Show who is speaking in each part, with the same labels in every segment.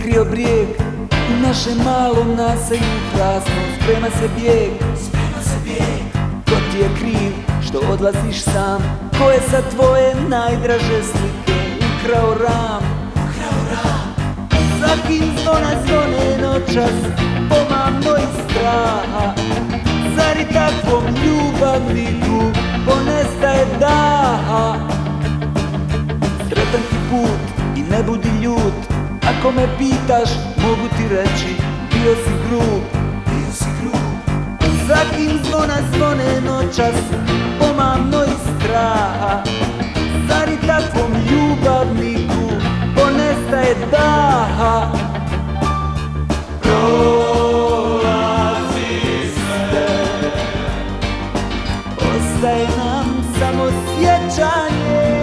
Speaker 1: krio brijeg, u našem malom naselju krasno. Sprema se bijeg, ko ti je kriv što odlaziš sam? Ko je sa tvoje najdraže slike ukrao ram? Za kim zvona zvone noćas, pomamno iz straha? Zar i takvom ljubavniku ponestaje daha? Sretan ti put i ne budi ljut, ako me pitaš mogu ti reći bio si grub. Za kim zvona zvone noćas, pomamno iz straha? Zar i takvom ljubavniku ponestaje daha? Prolazi sve, ostaje nam samo sjećanje.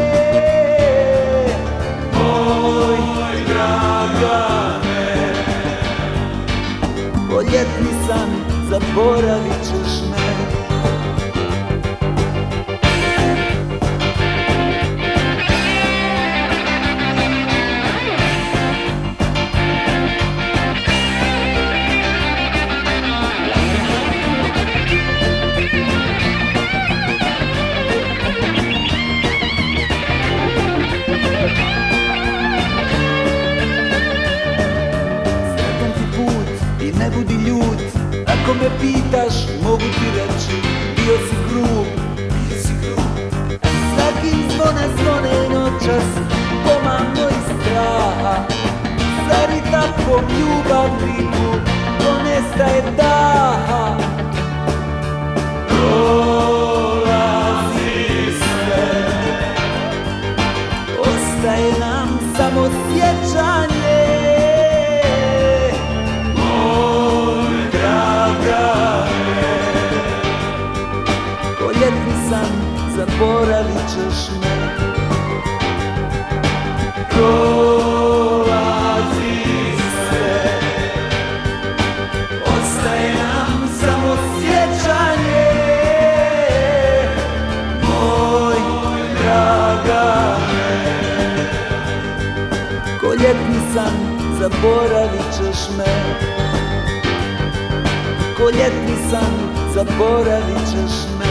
Speaker 1: Moj Dragane, ko ljetni san zaboravit ćeš me. Ne budi ljut, ako me pitaš mogu ti reći bio si grub. Za kim zvona zvone noćas, pomamno iz straha? Zar i takvom ljubavniku ponestaje daha? Prolazi sve, ostaje nam samo sjećanje. Ljetni san, zaboravit ćeš me. Prolazi sve, ostaje nam samo sjećanje. Moj Dragane, ko ljetni san, zaboravit ćeš me. Ko ljetni san, zaboravit ćeš me.